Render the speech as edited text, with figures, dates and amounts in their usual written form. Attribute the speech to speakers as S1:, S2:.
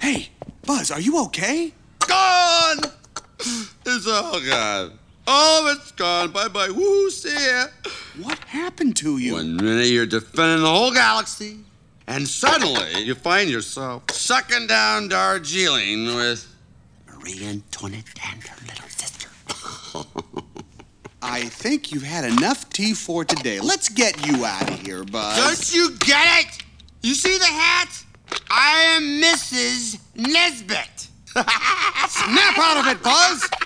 S1: Hey, Buzz, are you okay?
S2: Gone! It's all gone. All of it's gone. Bye-bye. Woo, see ya.
S1: What happened to you?
S2: One minute you're defending the whole galaxy, and suddenly you find yourself sucking down Darjeeling with Marie Antoinette and her little sister.
S1: I think you've had enough tea for today. Let's get you out of here, Buzz.
S2: Don't you get it? You see the hat? I am Mrs. Nesbit.
S1: Snap out of it, Buzz!